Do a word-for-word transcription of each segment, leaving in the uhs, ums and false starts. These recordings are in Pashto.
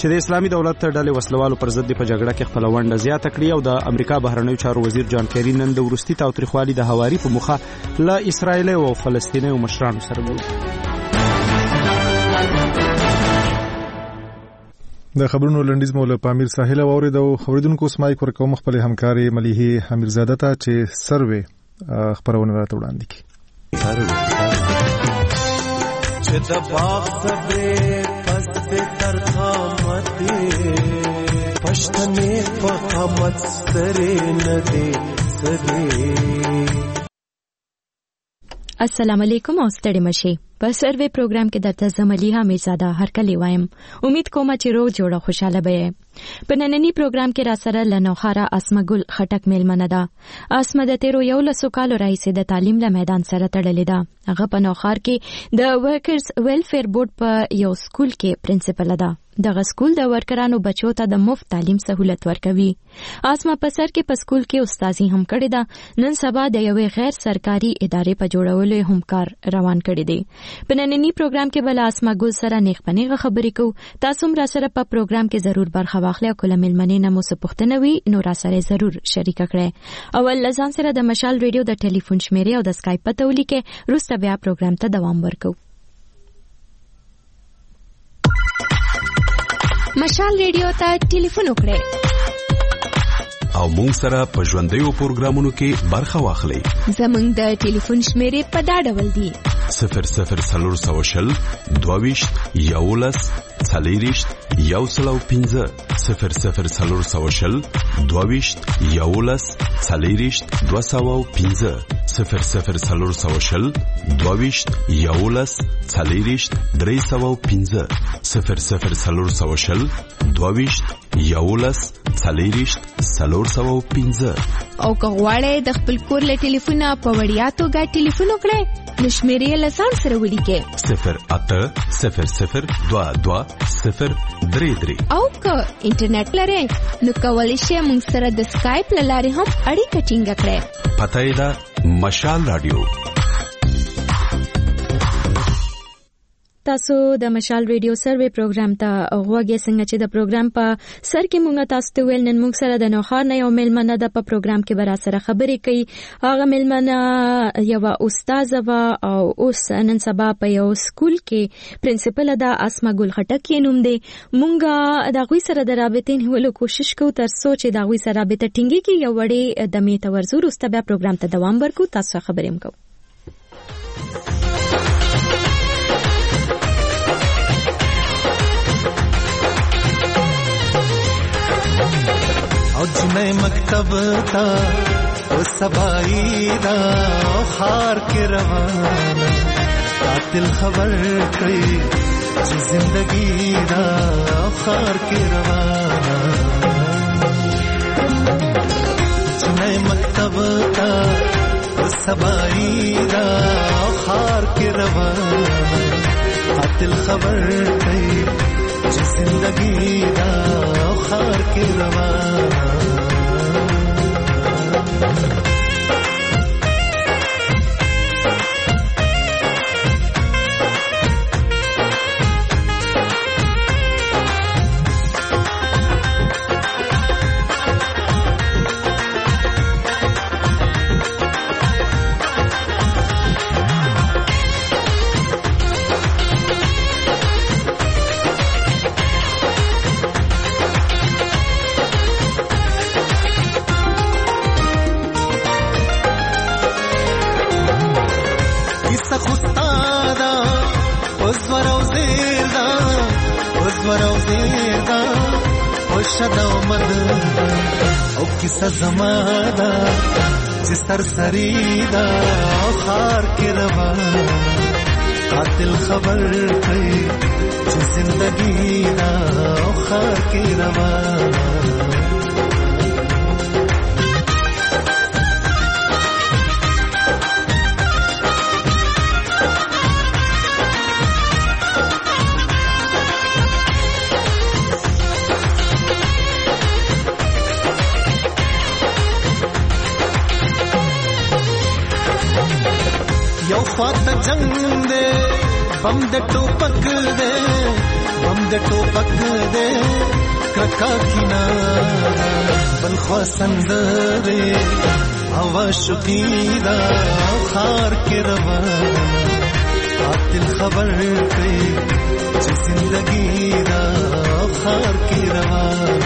چې د اسلامي دولت ډلې وسلوالو پر ضد په جګړه کې خپل ونډه زیاته کړې او د امریکا بهرنیو چارو وزیر جان کیری نن د وروستي تاوتریخوالي د هواري په مخه له اسرایل او فلسطینیو مشرانو سره ولیدل. د خبرونو لنډیز مو له پامیر ساحل اوریدو. اوریدونکو سمای کور کوم خپل همکاري مليحه حمیرزاده ته چې سروې خبرونه راته وړاندې کړي. چې د باغ صبرې پس دې تر قامتې پښتنې په قامت سترې نه دې سرې. السلام علیکم او ستړي مشي. په سروې پروګرام کې درته زه مليحه حمیرزاده هرکلی وایم. امید کوم چې روغ جوړه خوشاله به. په نننی پروګرام کې را سره لنوخاره اسمه ګل خټک میلمنه ده. اسمه د تیرو یو لسو کالو راهیسې د تعلیم له میدان سره تړلې ده. هغه په نوخار کې د ورکرز ویلفیر بورډ په یو سکول کې پرنسپل ده. دغه سکول د ورکرانو بچو ته د مفت تعلیم سہولت ورکوي. اسمه په سر کې په سکول کې استادي هم کړې ده. نن سبا د یوې غیر سرکاري ادارې په جوړولو هم کار روان کړی دی. په نننی پروګرام کې بل اسمه ګل سره نیغ پنیغه خبرې کوو. تاسو هم را سره په پروګرام کې ضرور برخه واخلئ او کله ملمنې نه مو څه پوښتنه وي نو را سره ضرور شریک کړئ. اول لزان سره د مشال ریډیو د ټلیفون شمیرې او د اسکایپ پته ولیکئ. وروسته بیا پروګرام ته دوام ورکوو. مشال ریډیو ته ټلیفون وکړئ او مونږ سره په ژوندیو پروګرامونو کې برخه واخلئ. زمونږ د ټلیفون شمیرې په دا ډول دي: صفر صفر څلور سوه شل دوه ویشت یولس څلېرویشت یو سل او پنځه صفر صفر څلور سوه شل دوه ویشت یولس څلېرویشت دوه سوه او پنځه صفر صفر څلور سوه شل دوه ویشت یولس څلېرویشت درې سوه او پنځه صفر صفر څلور سوه شل دوه ویشت یولس څلېرویشت څلور سوه او پنځه. او که غواړئ د خپل کور له ټلیفونه په وړیا توګه ټلیفون وکړئ نو شمیرې له ځان سره ولیکئ: صفر اته صفر صفر دوه دوه صفر درې درې. او که انټرنیټ لرئ نو کولی شئ موږ سره د سکایپ له لارې هم اړیکه ټینګه کړئ. پته یې ده مشال رادیو. تاسو د مشال ریډیو سروې پروګرام ته غوږی څنګه چې د پروګرام په سر کې مونږ تاسو ته ویل نن مونږ سره د نوخار نه یو میلمنه ده په پروګرام کې برا سره خبرې کوي. هغه میلمنه یو استاد و او اوس نن سبا په یو سکول کې پرنسپل ده. اسمه ګل خټک یې نوم دی. مونږ د غوي سره د رابطې نیولو کوشش کوو تر څو چې د غوي سره رابطه ټینګي کې یو وړې د میته ورزور اوس ته بیا پروګرام ته دوام ورکو. تاسو خبرې هم کوو. او جنې مکتب تا او سبای دا خار کې روانه قاتل خبر کړي چې زندگی دا خار کې روانه جنې مکتب تا او سبای دا خار کې روانه قاتل خبر کړي چې زندگی دا خار کې روانه. او کیسه زماده چې سرسری دا خار کې روانه قاتل خبر کړي چې زندگی دا خار کې روانه. یو خواته جنگ دے بم د ټوپک دے بم د ټوپک دے ورکا کنارا بلخوا سندره هوا شقیدا خار کې روان قاتل خبر کړي چې زندگی دا خار کې روان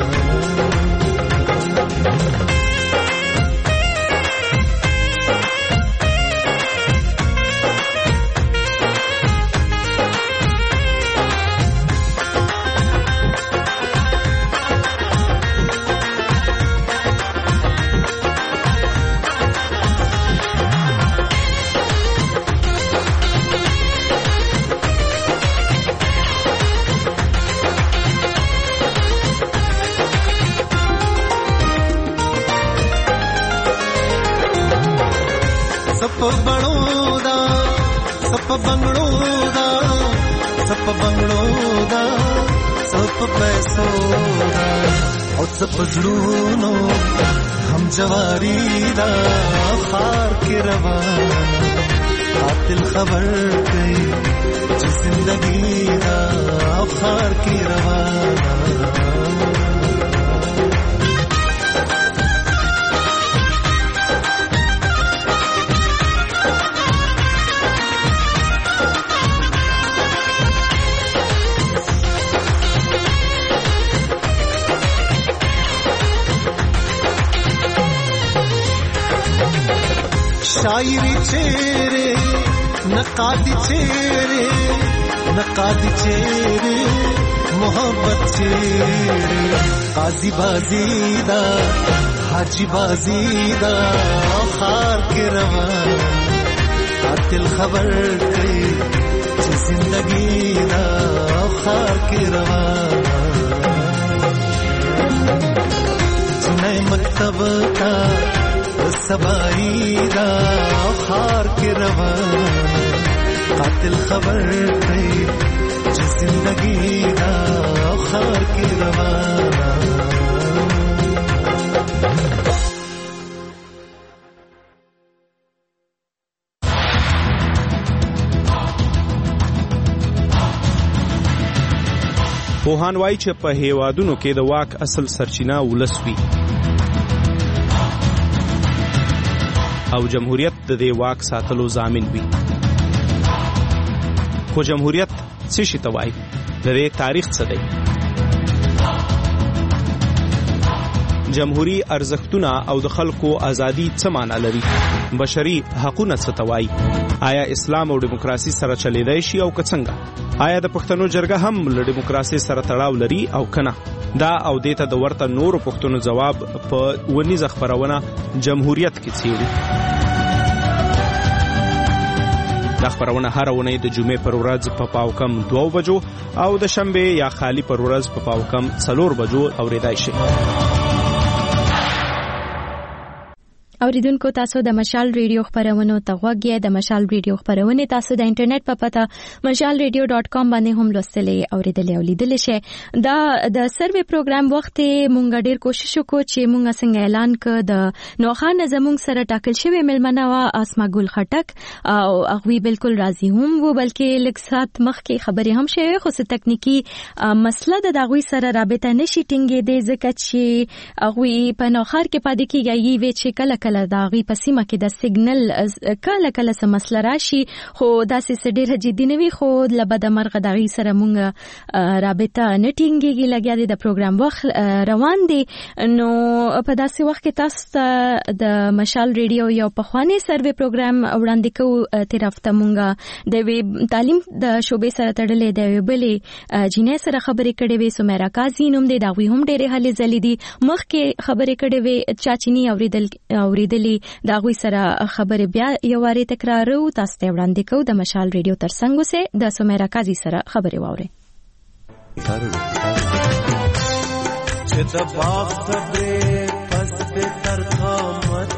सप बंगड़ो दा सप बंगड़ो दा सप बंगड़ो दा सप पैसो दा और सप जुड़ूनो हम जवारी दा खार के रवान कातिल खबर गई जो जिंदगी दा खार के रवान शायरी चेहरे नकादी चेहरे नकादी चेहरे मोहब्बत चेहरे काजी बाजीदा हाजी बाजीदा खार के रवान कातिल खबर गई जिंदगी दा खार के रवान सुने मकतब का सबाई दा खार के रवान कातिल खबर गई जिंदगी दा खार के रवान پوهان وایي چې په هیوادونو کې د واک اصل سرچینه ولس وي او جمهوریت د دې واک ساتلو ضامن وي. خو جمهوریت څه شي ته وایي؟ د دې تاریخ څه دی؟ جمهوری ارزښتونه او د خلکو ازادي څه معنی لري؟ بشري حقوقونه څه ته وایي؟ آیا اسلام او دیموکراسي سره چلیدای شي او که څنګه؟ آیا د پښتنو جرګه هم له دیموکراسي سره تړاو لري او کنه؟ دا او دیته د ورته نورو پښتنو جواب په ونیزه خبرونه جمهوریت کې څیړي. دا خبرونه هر ونې د جمعې پر ورځ په پاو کم دوه بجو او د شنبه یا خالی پر ورځ په پاو کم څلور بجو اوریدای شي. اوریدونکو تاسو د مشال ریډیو خبرونو ته غوږی د مشال ریډیو خبرونه تاسو د انټرنیټ په پته مشال ریډیو ډاټ کام باندې هم لوستلې اوریدلې او لیدلې شئ. دا د سروې پروګرام وخت مونږ ډېر کوشش وکړو چې مونږ څنګه اعلان ک د نوخان زمونږ سره ټاکل شوی ملمنه وا اسما ګل خټک او هغه بالکل راضي هم وو بلکې لکسات مخکې خبرې هم شوی خو څه تکنیکی مسله د دغوی سره رابطه نشي ټینګې دي ځکه چې هغه په نوخار کې پاتې کیږي وی چې کله کله دا غي پسیمه کې د سیګنل کله کله سم مسله راشي خو دا سې ډېر جدي نه وي خو لبد مرغه د غي سره مونږ رابطه نه ټینګيږي لګیا دي د پروګرام وخت روان دي نو په داسې وخت کې تاسو د مشال ریډیو یو پخوانی سروې پروګرام وړاندې کوو تیر هفته مونږ د تعلیم د شوبې سره تړلې د بلې جنې سره خبرې کړې وې سمیرا قاضي نوم دې دا غوي هم ډېر هلي زلي دي مخکې خبرې کړې وې چاچینی اوریدل اوریدلې دا غوي سره خبرې بیا یو واره تکرارو تاسو ته وړاندې کوو د مشال ریډیو ترڅنګ سه د سمیرا قاضي سره خبرې واوري. چې د باغ صدې پس به تر قامت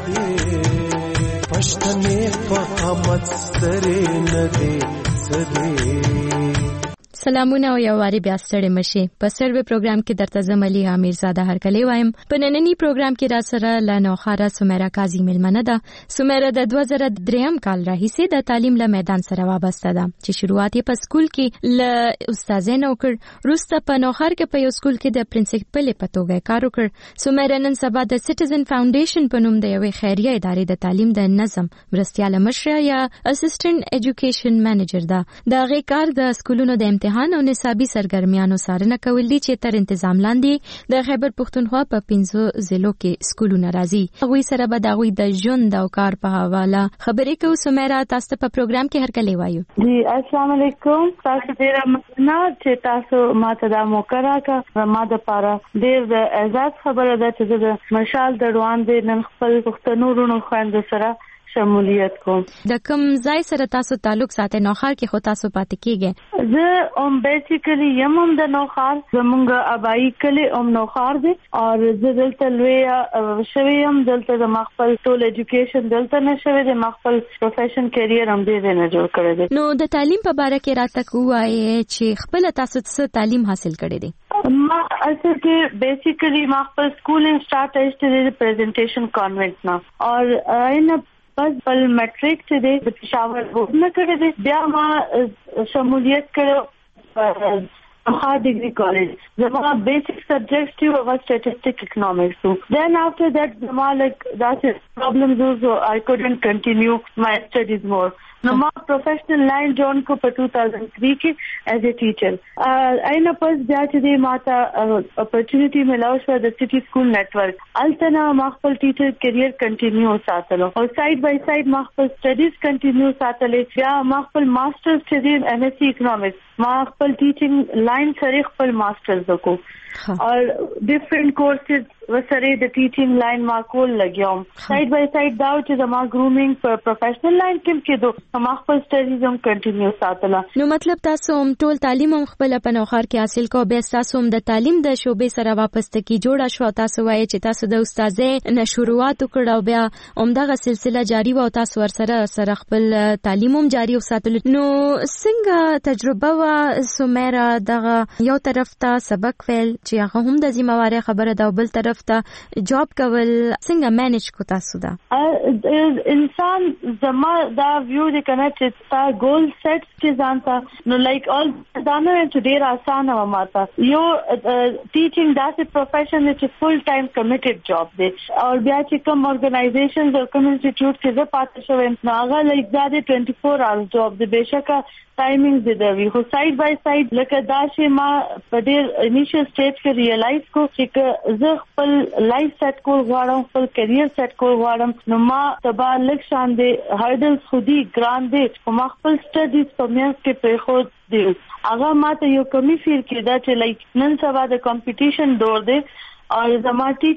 پښتنې په قامت سره نه دي سدي سلامونه او یو واری بیا ستړي مشي. په سروې پروګرام کې درته زملي امیرزاده هرکلی وایم. په نننی پروګرام کې را سره لانو خاره سمیرا قاضي ملمنه ده. سمیرا د دوه زره درې کال راهیسې د تعلیم له میدان سره وابسته ده چې شروعات یې په سکول کې ل استادانو کړ. روسته په نوخار کې په یو سکول کې د پرنسپل په توګه کار وکړ. سمیرا نن سبا د سټیزن فاونډیشن په نوم د یوې خیریه ادارې د تعلیم د نظم مرستیاله مشره یا اسسټنټ ایجوکیشن منیجر ده. دا غي کار د سکولونو د امتحان او نصابي سرګرمیانو څارنه کول دي چې تر تنظیم لاندې د خیبر پختونخوا په پنځو ضلعو کې سکولونه راځي. هغوی سره به د هغوی د ژوند او کار په حواله خبرې کوو. سمیرا تاسو په پروګرام کې هرکلی وایو. جی السلام علیکم. تاسو ډیره مننه چې تاسو ماته دا موقع راکړه. ما د پاره ډیر د اعزاز خبره ده چې د مشال د روان دي نن خپل پښتنو رونو خويند سره شمولیت کوم. د کوم ځای سره تاسو تعلق ساتئ؟ نوخار کې خو تاسو پاتې کیږئ. زه ام بیسیکلی یم هم د نوخار، زمونږ ابایی کلی ام نوخار دی او زه دلته لوی شوی یم. دلته د خپل ټول ایجوکیشن دلته نه شوی دی، خپل پروفیشن کیریر هم دې نه جوړ کړی دی. نو د تعلیم په اړه کې راته کوی چې خپل تاسو څه تعلیم حاصل کړی دی؟ ما اصل کې بیسیکلی ما خپل سکولینګ سٹارټ ایسټ دی پریزنټیشن کانوینټ نه اور اینه بس بل میټریک چې دی د پېښور بورډ نه کړی دی. بیا ما شمولیت کړو هغه ډیګري کالج. زما بیسیک سبجیکټس چې هغه سټیټسټک اکنامکس وو. دین افټر دیٹ زما لایک داس پرابلمز وو. آی کوډنٹ کنټینیو مای سټډیز مور. نو ما پروفیشنل لاین جوړ کو په two thousand three کې ایز ا ټیچر. اینه پس بیا چې دی ماته اپورچونټی ملاو شو د سټي سکول نیټورک. التنا ما خپل ټیچر کیریر کنټینیو ساتلو او ساید بای ساید ما خپل سټډیز کنټینیو ساتلې. بیا ما خپل ماسترز چې دی ایم ایس سی اکنامکس ما خپل ټیچینګ لاین سره خپل ماسترز وکړو اور ډیفرنٹ کورسز وسره د ټیچینګ لاین ما کول لګیوم. ساید بای ساید دا چې زما ګرومینګ په پروفیشنل لاین کې کېدو ما خپل سټډیز هم کنټینیو ساتله. نو مطلب تاسو هم ټول تعلیم هم خپل په نوخار کې حاصل کو. بیا تاسو هم د تعلیم د شوبې سره واپس تکي جوړه شو. تاسو وایي چې تاسو د استادې نه شروعات وکړو بیا هم دغه سلسله جاری و او تاسو ورسره سره خپل تعلیم هم جاری وساتل. نو څنګه تجربه وا سمیرا دغه یو طرف ته سبق ویل چې هغه هم د ذمہواری خبره ده او بل طرف ته جاب کول څنګه مینج کو تاسو دا؟ انسان زما دا ویو دی کنه چې تا ګول سیټ چې ځانته نو لایک اول دا نه چې ډیر آسان و ماته. یو ټیچینګ داسې پروفیشن دی چې فل ټایم کمیټډ جاب دی او بیا چې کوم ارګنایزیشنز او کوم انسټیټیوټ کې زه پاتې شوم نو هغه لایک دا دی twenty-four hours جاب دی. بهشکه ټایمینګ دی دی خو ساید بای ساید لکه دا چې ما په ډیر انیشل سټیج کې ریلایز کو چې زه خپل لایف سیټ کول غواړم، خپل کیریر سیټ کول غواړم. نو ما تبا لک شان دي هرډلز خودي ګران دي او ما خپل سټډیز په میانس کې په خود دي. هغه ماته یو کمی فیر کېدا چې لایک نن سبا د کمپټیشن دور دی اور زما ټیک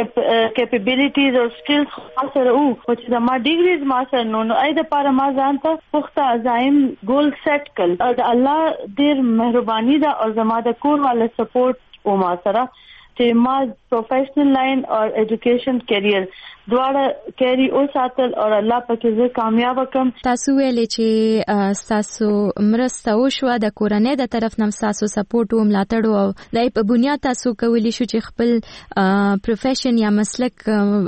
ته کیپیبلیټیز او سکلز سره او چې زما ډیګریز ما سره نو نو اې د پاره ما ځان ته پخته عزایم ګول سیټ کړ او الله ډیر مهرباني ده او زما د کور والا سپورټ او ما سره چې ما پروفیشنل لاین او ایجوکیشن کیریر دواړه کیری او ساتل او الله پکې زه کامیاب کم. تاسو ویلې چې تاسو مرسته وشو د کورنۍ د طرف نم تاسو سپورټ او ملاتړ او دای په بنیاد تاسو کولی شو چې خپل پروفیشن یا مسلک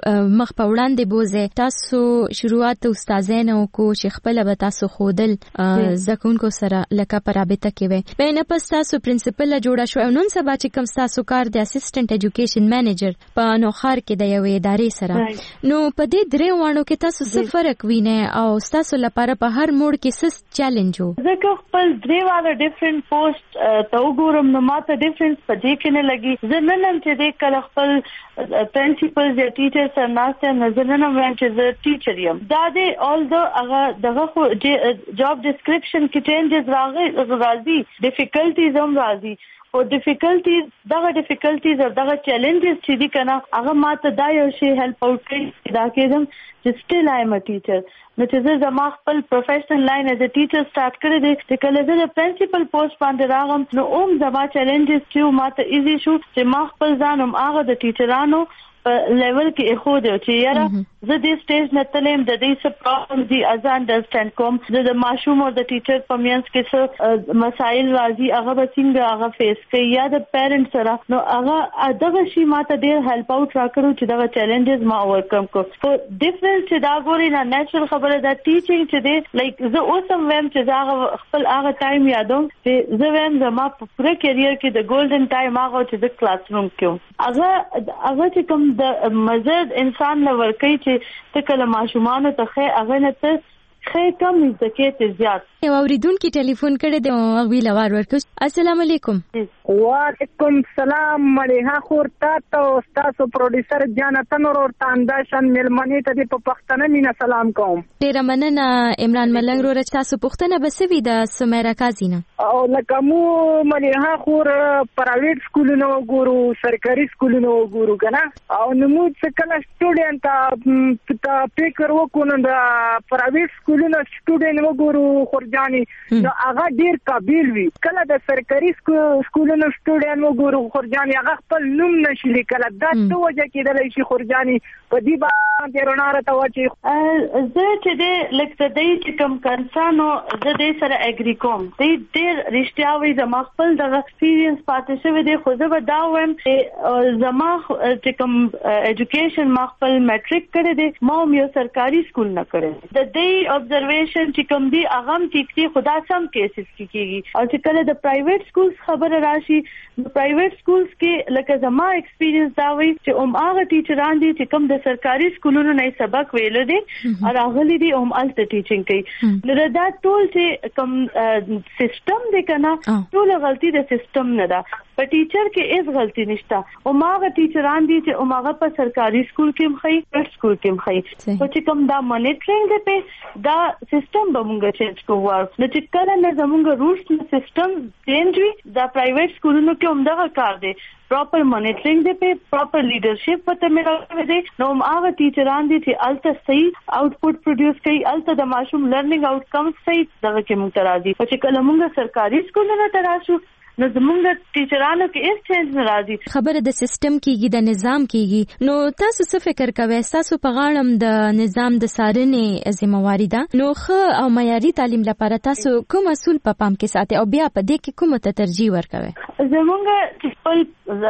مخ په وړاندې بوزه. تاسو شروعات استادانو کو چې خپل به تاسو خودل زکونکو سره لکه پرابطه کوي. بینه پس تاسو پرنسپل جوړه شو او نن سبا چې کوم تاسو کار د اسسټنټ ایجوکیشن منیجر په نوخار کې د یوې ادارې سره. نو په دې درې وانو کې تاسو څه فرق وینئ او تاسو لپاره په هر موډ کې څه چیلنج وو؟ زه خپل درې والا ډیفرنٹ پوسټ ته وګورم نو ماته ډیفرنس په دې کې نه لګي. زه نن هم چې د کله خپل پرنسپل یا ټیچر سره ناسته نه زه نن هم وایم چې زه ټیچر یم. دا دې اول دو هغه دغه خو جاب ډسکرپشن کې چینجز راغلي راځي، ډیفیکلټیز هم راځي او ډیفیکلټیز دغه ډیفیکلټیز او دغه چیلنجز چې دي کنه هغه ماته دا یو شی هیلپ اوټ کوي دا کېدم چې سټیل آی ایم ا ټیچر. نو چې زه زما خپل پروفیشنل لاین از ا ټیچر سٹارټ کړی دی چې کله زه د پرنسپل پوسټ باندې راغم نو اوم زما چیلنجز چې ماته ایزی شو چې ما خپل ځان هم هغه د ټیچرانو په لیول کې خو دی چې یاره زه دې سټیج نه تلم د دې څه پرابلم دي از انډرسټاند کوم زه د ماشوم او د ټیچر په منځ کې څه مسایل راځي هغه به څنګه هغه فیس کوي یا د پیرنټ سره نو هغه دغه شی ماته ډیر هیلپ اوټ راکړو چې دغه چیلنجز ما اوورکم کو سو ډیفرنس چې دا ګوري نه نیچرل خبره ده ټیچینګ چې دی لایک زه اوسم ویم چې دا خپل هغه ټایم یادوم چې زه ویم زما په پوره کیریئر کې د ګولډن ټایم هغه چې د کلاس روم کې هغه هغه چې کوم د مزد انسان نه ورکي چې تکله ماشومان ته خې هغه نه ته خې کم زکات زیات یو اوریدونکو ټلیفون کړی دی او وی لوار ورکو السلام علیکم وعلیکم السلام مليها خور تاسو تاسو پروډوسر جانتن اور تانداشن ملمنې ته په پښتنه مینا سلام کوم ډیر مننه عمران ملنګ ور تاسو پښتنه بسوي د سمیرا کازینا او لکه مو مليها خور پرایویټ سکولونو ګورو سرکاري سکولونو ګورو کنه او نو څه کله سټوډنټ ته فکر وکړو د پرایویټ سکولونو سټوډنټ وګورو خورجاني نو هغه ډیر قابل وي کله د سرکاري سکولونو سټوډنټ وګورو خورجاني هغه خپل نوم نشي لیکل دا څه وجه کېدلی شي خورجاني په دې باندې روناره ته وچی زه چې دې لکه دې چې کوم کنسانو زه دې سره اګری کوم دې ډیر رښتیا وي زما خپل د ایکسپیرینس پاتې شوی دی خو زه به دا وایم چې زما چې کوم ایجوکیشن ما خپل میټریک کړی دی ما یو سرکاري سکول نه کړی د دې ابزرویشن چې کوم دی هغه ټیک دی خدا سم کیسز کیږي او چې کله د پرایویټ سکولز خبره راشي د پرایویټ سکولز کې لکه زما ایکسپیرینس دا وي چې هم هغه ټیچران دي چې کوم د سرکاري سکولونو نه سبق ویل دي او هغه دي هم الته ټیچینګ کوي نو دا ټول چې کوم سیستم دی کنه ټول غلطي د سیستم نه ده په ټیچر کې هیڅ غلطي نشته او هغه ټیچران دي چې هغه په سرکاري سکول کې مخې پرایویټ سکول کې مخې او چې کوم دا مانیټرینګ دی په دا سیستم به موږ چینج کوو نو چې کله نه زموږ روټ سیستم چینج وي دا پرایویټ سکولونو کې هم دا کار دی پراپر مانیټرینګ دی په پراپر لیډرشپ پته ملوي دي نو هغه ټیچران دي چې الته صحیح آوټپوټ پروډوس کوي الته د ماشوم لرنینګ آوټکم صحیح دغه کې موږ ترازي او چې کله موږ سرکاري سکولونو ته راشو نو زمونږ ټیچرانو کې هیڅ چینج نه راځي خبره د سیستم کېږي د نظام کېږي نو تاسو څه فکر کوئ تاسو په غاړم د نظام د سارنې ذمہواری ده نو خو او معیاري تعلیم لپاره تاسو کوم اصول په پام کې ساتي او بیا په دې کې کومه ته ترجیح ورکوي زمونږ خپل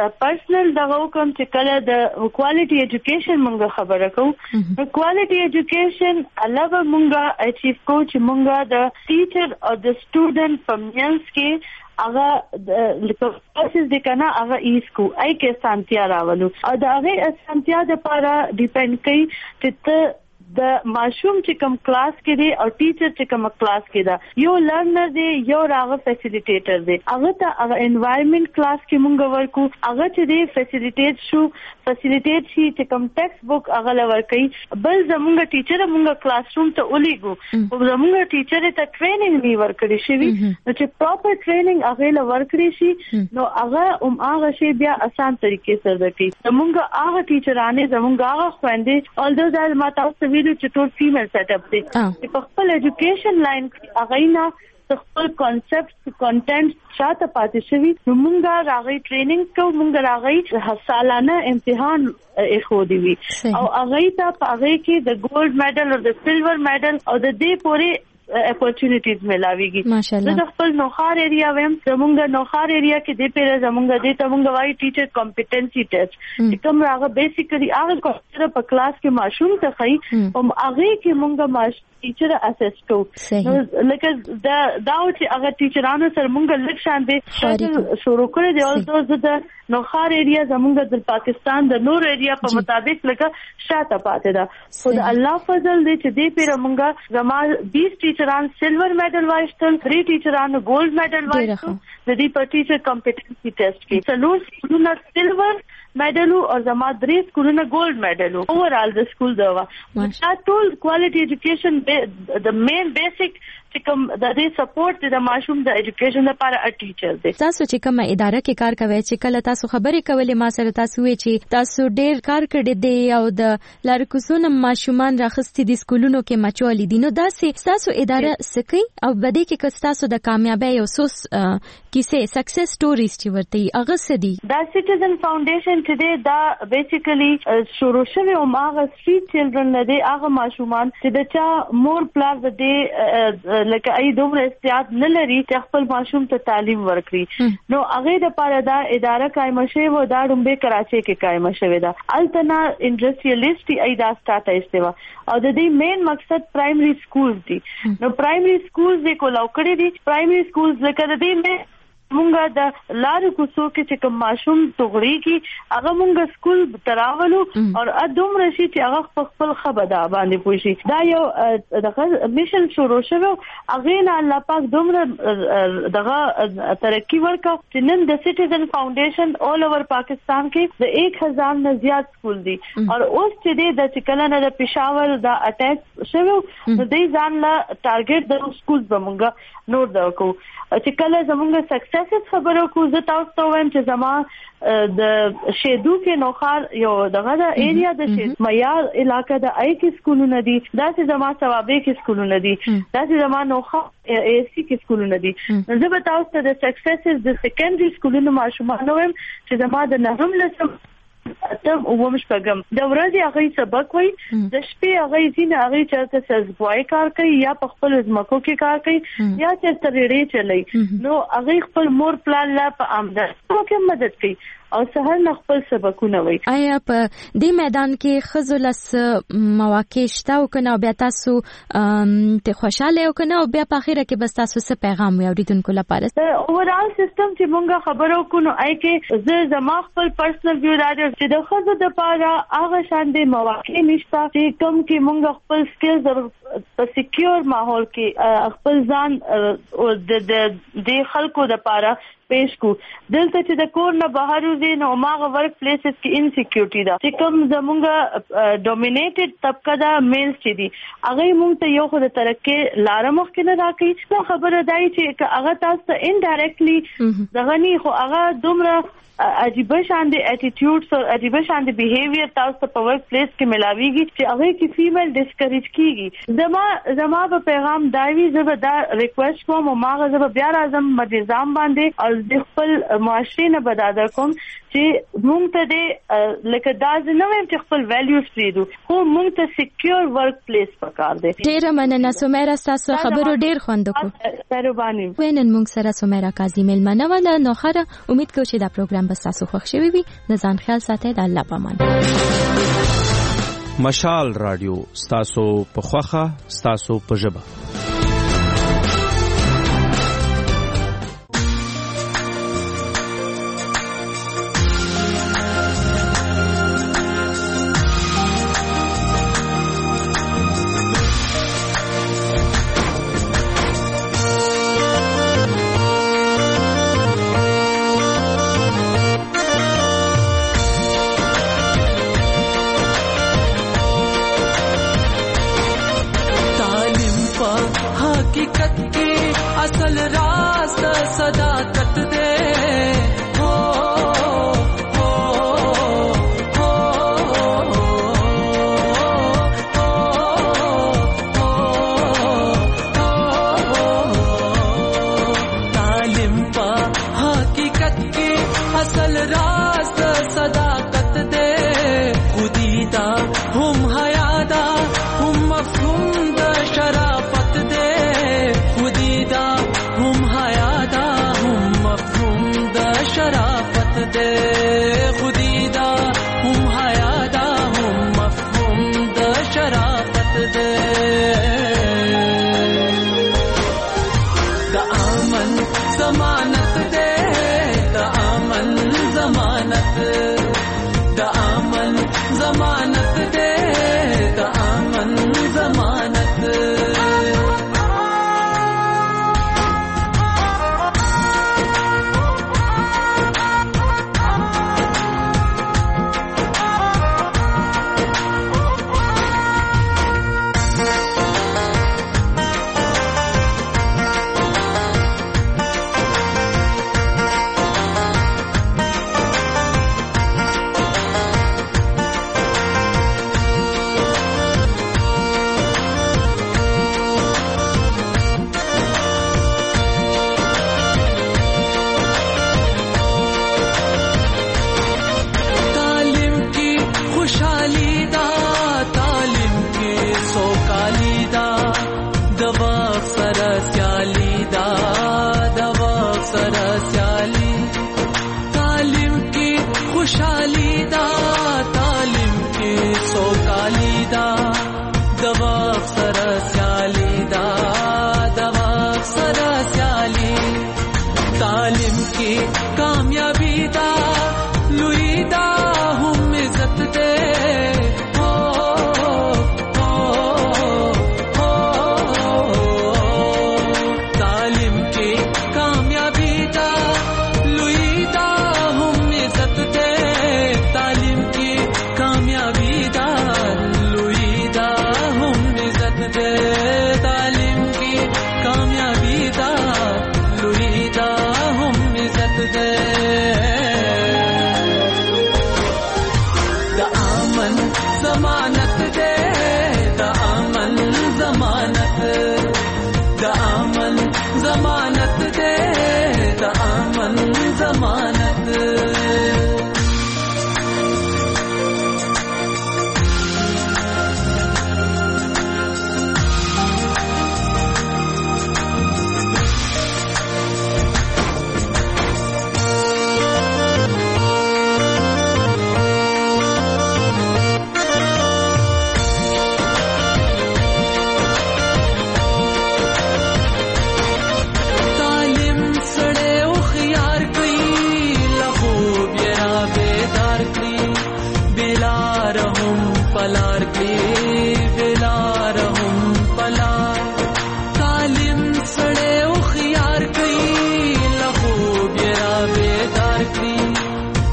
پرسنل دغه کوم چې کله د کوالټي ایجوکیشن مونږ خبره کوو کوالټي ایجوکیشن علاوه مونږ اچیو کو چې مونږ د ټیچر او د سټوډنټ په منځ کې هغه د پروسس د کنه هغه ایسکو اي کې سانتیا راولو او دا هغه سانتیا د لپاره ډیپند کوي چې د ماشوم چې کوم کلاس کې دی او ټیچر چې کوم کلاس کې دا یو لرنر دی یو راغه فیسیلیټیټر دی هغه ته هغه انوایرنمنت کلاس کې مونږ ورکو هغه چې دی فیسیلیټیټ شو فیسیلیټیټ شي چې کوم ټیکسټ بک هغه لور کوي بل زمونږ ټیچر مونږ کلاس روم ته ولېګو او زمونږ ټیچر ته ټریننګ نی ورکړي شي نو چې پراپر ټریننګ هغه لور کړی شي نو هغه هم هغه شی بیا آسان طریقې سره کوي زمونږ هغه ټیچرانه زمونږ هغه خويندې اولدو دا ما تاسو ویلو چې ټول فیمیل سیټ اپ دي په خپل ایجوکیشن لاین هغه نه خپل کانسپټ کنټینټ شاته پاتې شوی نو موږ راغی ټریننګ کو موږ راغی سالانه امتحان اخو دی وی او هغه ته هغه کې د ګولډ میډل او د سلور میډل او د دې پورې اپورچونټیز ملاويږي د خپل نوخار ایریا ویم زمونږ نوخار ایریا کې د پیره زمونږ د تمونږ وای ټیچر کمپټنسي ټیسټ کوم راغه بیسیکلی هغه کوم په کلاس کې ماشوم ته خي او هغه کې مونږ ماش ټیچر اسس کو لکه دا دا چې هغه ټیچرانو سره مونږ لږ شان دي شروع کړی دی او دوه د نوخار ایریا زمونږ د پاکستان د نور ایریا په مطابق لکه شاته پاتې ده خو د الله فضل دی چې دې پیره مونږ زما بیس ټیچران سلور میډل وایستل تھری ټیچران ګولډ میډل وایستل د دې په ټیچر کمپټنسي ټیسټ کې څلور سکولونه سلور میډل او زما درې سکولونه ګولډ میډل اوورال د سکول دا وا دا ټول کوالټي ایجوکیشن د مین بیسیک چې کوم د دې سپورټ د ماشوم د ایجوکیشن لپاره ا ټیچر دی. تاسو چې کومه اداره کې کار کوي چې کله تاسو خبرې کولې ما سره تاسو وی چې تاسو ډېر کار کړی دی او د لارکوسونو ماشومان راخستي دي سکولونو کې مچولې دي، نو داسې تاسو اداره سکی او بده کې که تاسو د کامیابی او سوس کیسه سکسس سټوریز چې ورته هغه سدي دا سټیزن فاونډیشن چې دی دا بیسیکلی شروع شوی او هغه سټریټ چلډرن نه دی، هغه ماشومان چې د چا مور پلار د دې لکه ای دومره استعداد نه لري چې خپل ماشوم ته تعلیم ورکړي، نو هغه د پاره دا اداره قائم شوی و. دا ډومبه کراچي کې قائم شوی دا التنا انډستریالیسټ ای دا سٹارټ ایستوا او د دې مین مقصد پرایمري سکولز دي. نو پرایمري سکولز د کولاو کړی دي، پرایمري سکولز لکه د دې مونږه د لارو کوڅو کې چې کوم ماشوم توغړي کی هغه مونږه سکول تراولو او ادم رشي چې هغه خپل خبره باندې پوښي. دا یو دغه میشن شروع شوه، هغه نه الله پاک دومره دغه ترقی ورکا چې نن د سټیزن فاونډیشن اول اوور پاکستان کې د ایک هزار نه زیات سکول دي او اوس چې د چکلن د پېښور د اٹیک شوه نو د ځان لا ټارګټ د سکول بمونږه نور دکو چې کله زمونږ سکسس خبرو کو زه تاسو ته وایم چې زما د شیدو کې نوخار یو دغه د ایریا د شید معیار علاقې د آی کې سکولونه دي، دا چې زما ثوابې کې سکولونه دي، دا چې زما نوخار ای سی کې سکولونه دي. زه به تاسو ته د سکسس د سیکنډري سکولونو ماشومان وایم چې زما د نهم لسم تم ومش پغم د ورځې هغه سبق وای، د شپې هغه ځینې هغه چرته سزبوای کار کوي یا په خپل ځمکو کې کار کوي یا چې ترېړې چلای، نو هغه خپل مور پلان لا په آمدنی کې مدد کوي او سهار نه خپل سبقونه وای. آیا په دې میدان کې خزلس مواقع شته او کنه بیا تاسو ته خوشاله او کنه او بیا په اخره کې بس تاسو څه پیغام وي اوریدونکو لپاره؟ اوورال سیستم چې مونږه خبرو کو نو آی کې زه زما خپل پرسنل ویو راځي چې د خزو د پاره هغه شان دي مواقع نشته چې کوم کې مونږ خپل سکلز په سکیور ماحول کې خپل ځان د د خلکو د پاره پیش کو. دلته چې د کور نه بهر وځي نو ماغه ورک پلیسز کې انسیکیورټی دا چې کوم زمونږه ډومینیټډ طبقه دا میلز چې دي هغه مونږ ته یو خو د ترقی لار مخ کې نه راکې. نو خبره دی چې هغه تاسو انډایرکټلی دغه نه خو هغه دومره عجیب شان دي اټیټیوډز او عجیب شان دي بیهیویر تاسو په ورک پلیس کې ملاويږي چې هغه کې فیمیل ډیسکریج کیږي. زما زما په پیغام دایوي زبر دا ریکوست کوم او ماغه زبر بیا راځم مدیزام باندې او د خپل معاشري نه بدادر کوم چې مونږ ته د لکه دا نه ویم چې خپل ویلیوز پریدو، خو مونږ ته سکیور ورک پلیس پکار دی. ډیر مننه سمیرا، تاسو خبرو ډیر خوند کو. مهرباني. وینن مونږ سره سمیرا کاظم ملمنه ولا نو خره امید کوم چې دا پروګرام بس تاسو خوښ شوي وي. د ځان خیال ساتئ، د الله پامان. مشال رادیو ستاسو په خوخه ستاسو په ژبه.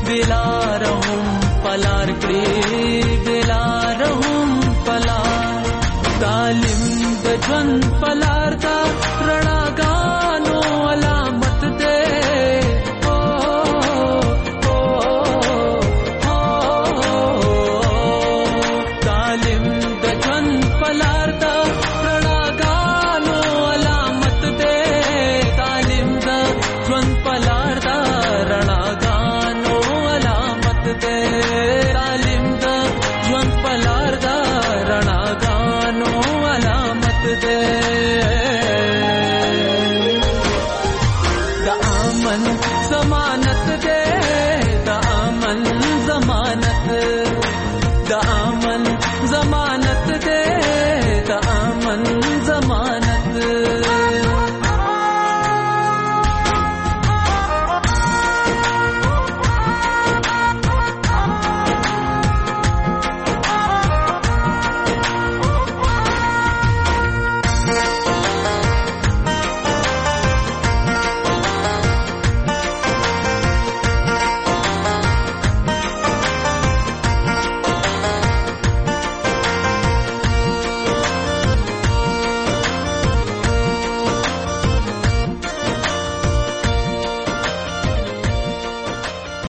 بلارهم پلار کړی بلارهم پلار تعلیم د ژوند